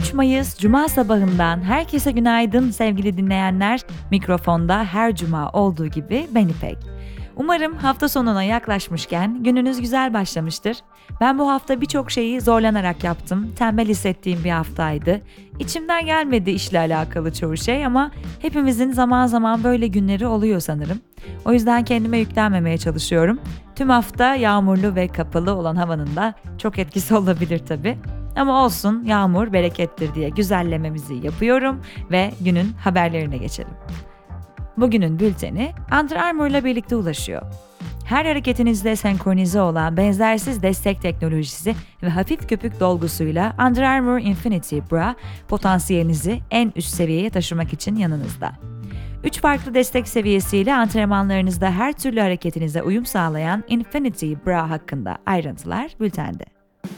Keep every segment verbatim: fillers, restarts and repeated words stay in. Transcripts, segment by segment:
üç Mayıs Cuma sabahından herkese günaydın sevgili dinleyenler. Mikrofonda her cuma olduğu gibi ben İpek. Umarım hafta sonuna yaklaşmışken gününüz güzel başlamıştır. Ben bu hafta birçok şeyi zorlanarak yaptım. Tembel hissettiğim bir haftaydı. İçimden gelmedi işle alakalı çoğu şey ama hepimizin zaman zaman böyle günleri oluyor sanırım. O yüzden kendime yüklenmemeye çalışıyorum. Tüm hafta yağmurlu ve kapalı olan havanın da çok etkisi olabilir tabii. Ama olsun, yağmur berekettir diye güzellememizi yapıyorum ve günün haberlerine geçelim. Bugünün bülteni Under Armour ile birlikte ulaşıyor. Her hareketinizde senkronize olan benzersiz destek teknolojisi ve hafif köpük dolgusuyla Under Armour Infinity Bra potansiyelinizi en üst seviyeye taşımak için yanınızda. Üç farklı destek seviyesiyle antrenmanlarınızda her türlü hareketinize uyum sağlayan Infinity Bra hakkında ayrıntılar bültende.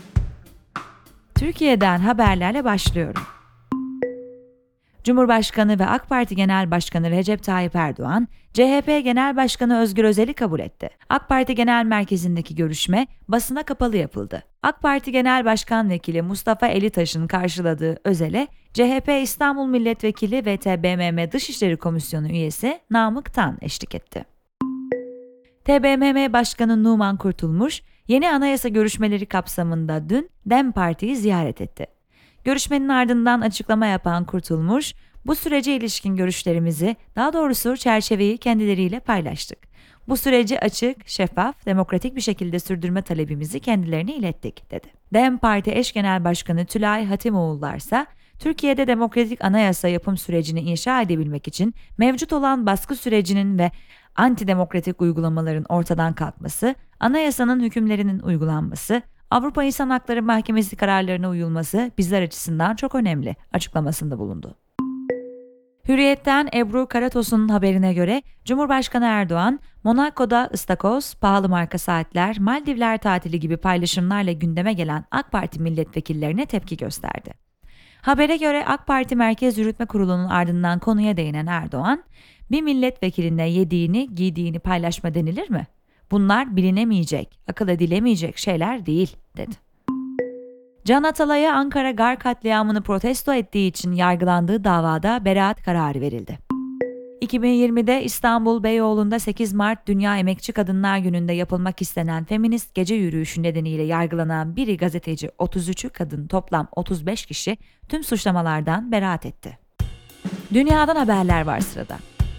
Türkiye'den haberlerle başlıyorum. Cumhurbaşkanı ve AK Parti Genel Başkanı Recep Tayyip Erdoğan, C H P Genel Başkanı Özgür Özel'i kabul etti. AK Parti Genel Merkezi'ndeki görüşme basına kapalı yapıldı. AK Parti Genel Başkan Vekili Mustafa Elitaş'ın karşıladığı Özel'e, C H P İstanbul Milletvekili ve T B M M Dışişleri Komisyonu üyesi Namık Tan eşlik etti. T B M M Başkanı Numan Kurtulmuş, yeni anayasa görüşmeleri kapsamında dün DEM Parti'yi ziyaret etti. Görüşmenin ardından açıklama yapan Kurtulmuş, bu sürece ilişkin görüşlerimizi, daha doğrusu çerçeveyi kendileriyle paylaştık. Bu süreci açık, şeffaf, demokratik bir şekilde sürdürme talebimizi kendilerine ilettik, dedi. DEM Parti eş genel başkanı Tülay Hatimoğullar ise, Türkiye'de demokratik anayasa yapım sürecini inşa edebilmek için mevcut olan baskı sürecinin ve antidemokratik uygulamaların ortadan kalkması, anayasanın hükümlerinin uygulanması, Avrupa İnsan Hakları Mahkemesi kararlarına uyulması bizler açısından çok önemli açıklamasında bulundu. Hürriyet'ten Ebru Karatos'un haberine göre Cumhurbaşkanı Erdoğan, Monaco'da ıstakoz, pahalı marka saatler, Maldivler tatili gibi paylaşımlarla gündeme gelen AK Parti milletvekillerine tepki gösterdi. Habere göre AK Parti Merkez Yürütme Kurulu'nun ardından konuya değinen Erdoğan, bir milletvekiline yediğini, giydiğini paylaşma denilir mi? Bunlar bilinemeyecek, akıl edilemeyecek şeyler değil, dedi. Can Atalay'a Ankara Gar katliamını protesto ettiği için yargılandığı davada beraat kararı verildi. iki bin yirmide İstanbul Beyoğlu'nda sekiz Mart Dünya Emekçi Kadınlar Günü'nde yapılmak istenen feminist gece yürüyüşü nedeniyle yargılanan biri gazeteci otuz üçü kadın toplam otuz beş kişi tüm suçlamalardan beraat etti. Dünyadan haberler var sırada.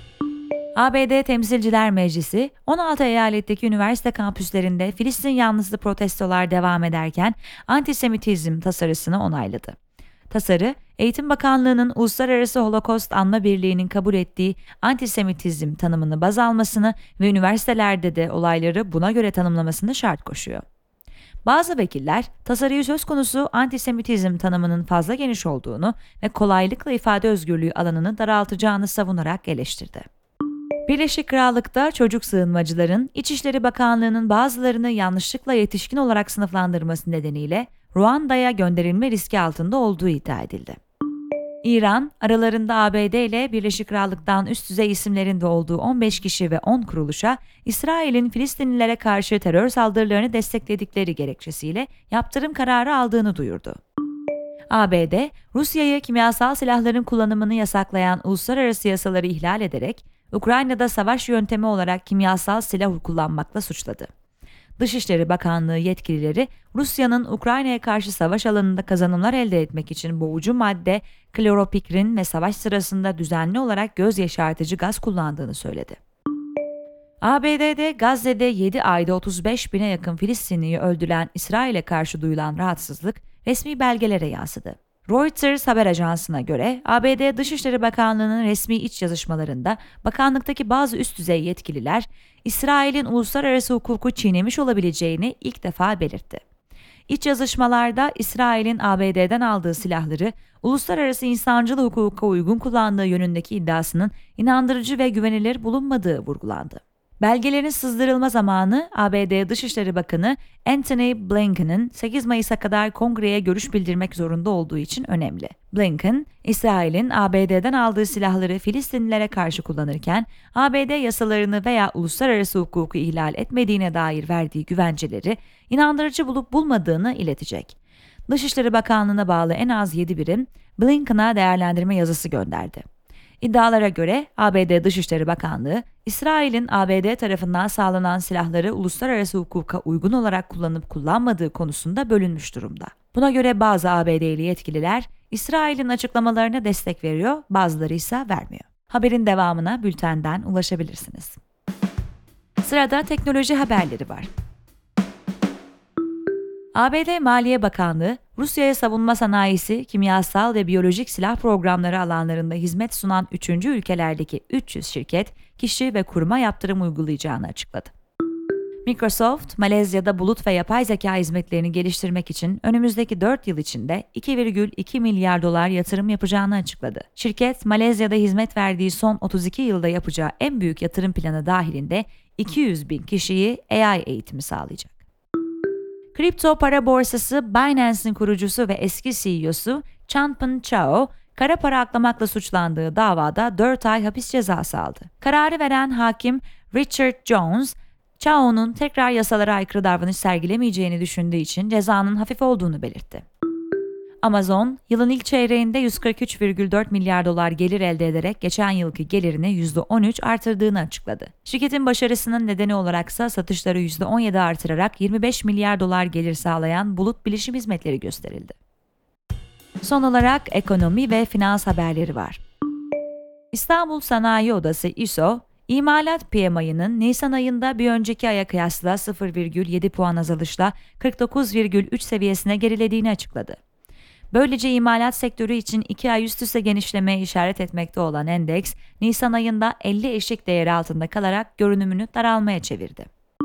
A B D Temsilciler Meclisi, on altı eyaletteki üniversite kampüslerinde Filistin yanlısı protestolar devam ederken antisemitizm tasarısını onayladı. Tasarı, Eğitim Bakanlığı'nın Uluslararası Holocaust Anma Birliği'nin kabul ettiği antisemitizm tanımını baz almasını ve üniversitelerde de olayları buna göre tanımlamasını şart koşuyor. Bazı vekiller, tasarıyı söz konusu antisemitizm tanımının fazla geniş olduğunu ve kolaylıkla ifade özgürlüğü alanını daraltacağını savunarak eleştirdi. Birleşik Krallık'ta çocuk sığınmacıların İçişleri Bakanlığı'nın bazılarını yanlışlıkla yetişkin olarak sınıflandırması nedeniyle Ruanda'ya gönderilme riski altında olduğu iddia edildi. İran, aralarında A B D ile Birleşik Krallık'tan üst düzey isimlerin de olduğu on beş kişi ve on kuruluşa, İsrail'in Filistinlilere karşı terör saldırılarını destekledikleri gerekçesiyle yaptırım kararı aldığını duyurdu. A B D, Rusya'yı kimyasal silahların kullanımını yasaklayan uluslararası yasaları ihlal ederek, Ukrayna'da savaş yöntemi olarak kimyasal silah kullanmakla suçladı. Dışişleri Bakanlığı yetkilileri, Rusya'nın Ukrayna'ya karşı savaş alanında kazanımlar elde etmek için boğucu madde, kloropikrin ve savaş sırasında düzenli olarak göz yaşartıcı gaz kullandığını söyledi. A B D'de Gazze'de yedi ayda otuz beş bine yakın Filistinliyi öldüren İsrail'e karşı duyulan rahatsızlık resmi belgelere yansıdı. Reuters haber ajansına göre A B D Dışişleri Bakanlığı'nın resmi iç yazışmalarında bakanlıktaki bazı üst düzey yetkililer İsrail'in uluslararası hukuku çiğnemiş olabileceğini ilk defa belirtti. İç yazışmalarda İsrail'in A B D'den aldığı silahları uluslararası insancıl hukuka uygun kullandığı yönündeki iddiasının inandırıcı ve güvenilir bulunmadığı vurgulandı. Belgelerin sızdırılma zamanı A B D Dışişleri Bakanı Antony Blinken'ın sekiz Mayıs'a kadar Kongre'ye görüş bildirmek zorunda olduğu için önemli. Blinken, İsrail'in A B D'den aldığı silahları Filistinlilere karşı kullanırken A B D yasalarını veya uluslararası hukuku ihlal etmediğine dair verdiği güvenceleri inandırıcı bulup bulmadığını iletecek. Dışişleri Bakanlığı'na bağlı en az yedi birim Blinken'a değerlendirme yazısı gönderdi. İddialara göre A B D Dışişleri Bakanlığı, İsrail'in A B D tarafından sağlanan silahları uluslararası hukuka uygun olarak kullanıp kullanmadığı konusunda bölünmüş durumda. Buna göre bazı A B D'li yetkililer İsrail'in açıklamalarına destek veriyor, bazıları ise vermiyor. Haberin devamına bültenden ulaşabilirsiniz. Sırada teknoloji haberleri var. A B D Maliye Bakanlığı, Rusya'ya savunma sanayisi, kimyasal ve biyolojik silah programları alanlarında hizmet sunan üçüncü ülkelerdeki üç yüz şirket, kişi ve kuruma yaptırım uygulayacağını açıkladı. Microsoft, Malezya'da bulut ve yapay zeka hizmetlerini geliştirmek için önümüzdeki dört yıl içinde iki virgül iki milyar dolar yatırım yapacağını açıkladı. Şirket, Malezya'da hizmet verdiği son otuz iki yılda yapacağı en büyük yatırım planı dahilinde iki yüz bin kişiyi A I eğitimi sağlayacak. Kripto para borsası Binance'in kurucusu ve eski C E O'su Changpeng Zhao, kara para aklamakla suçlandığı davada dört ay hapis cezası aldı. Kararı veren hakim Richard Jones, Zhao'nun tekrar yasalara aykırı davranış sergilemeyeceğini düşündüğü için cezanın hafif olduğunu belirtti. Amazon, yılın ilk çeyreğinde yüz kırk üç virgül dört milyar dolar gelir elde ederek geçen yılki gelirini yüzde on üç artırdığını açıkladı. Şirketin başarısının nedeni olaraksa satışları yüzde on yedi artırarak yirmi beş milyar dolar gelir sağlayan bulut bilişim hizmetleri gösterildi. Son olarak ekonomi ve finans haberleri var. İstanbul Sanayi Odası İ S O, İmalat P M I'ının Nisan ayında bir önceki aya kıyasla sıfır virgül yedi puan azalışla kırk dokuz virgül üç seviyesine gerilediğini açıkladı. Böylece imalat sektörü için iki ay üst üste genişlemeye işaret etmekte olan endeks, Nisan ayında elli eşik değeri altında kalarak görünümünü daralmaya çevirdi.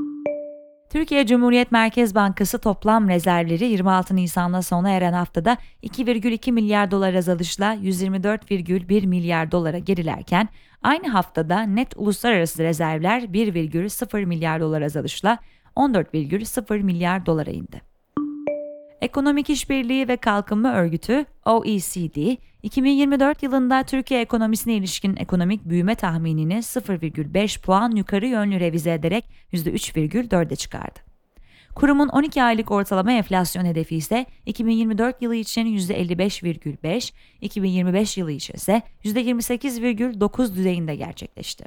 Türkiye Cumhuriyet Merkez Bankası toplam rezervleri yirmi altı Nisan'la sona eren haftada iki virgül iki milyar dolar azalışla yüz yirmi dört virgül bir milyar dolara gerilerken, aynı haftada net uluslararası rezervler bir virgül sıfır milyar dolar azalışla on dört virgül sıfır milyar dolara indi. Ekonomik İşbirliği ve Kalkınma Örgütü O E C D, iki bin yirmi dört yılında Türkiye ekonomisine ilişkin ekonomik büyüme tahminini sıfır virgül beş puan yukarı yönlü revize ederek yüzde üç virgül dörde çıkardı. Kurumun on iki aylık ortalama enflasyon hedefi ise iki bin yirmi dört yılı için yüzde elli beş virgül beş, iki bin yirmi beş yılı için ise yüzde yirmi sekiz virgül dokuz düzeyinde gerçekleşti.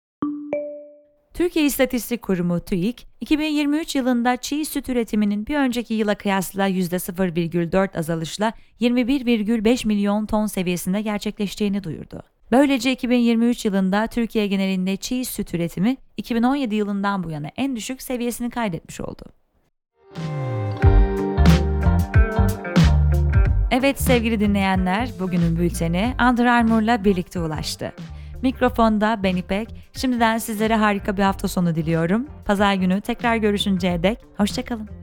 Türkiye İstatistik Kurumu TÜİK, iki bin yirmi üç yılında çiğ süt üretiminin bir önceki yıla kıyasla yüzde sıfır virgül dört azalışla yirmi bir virgül beş milyon ton seviyesinde gerçekleştiğini duyurdu. Böylece iki bin yirmi üç yılında Türkiye genelinde çiğ süt üretimi iki bin on yedi yılından bu yana en düşük seviyesini kaydetmiş oldu. Evet sevgili dinleyenler, bugünün bülteni Under Armour'la birlikte ulaştı. Mikrofonda ben İpek. Şimdiden sizlere harika bir hafta sonu diliyorum. Pazar günü tekrar görüşünceye dek hoşça kalın.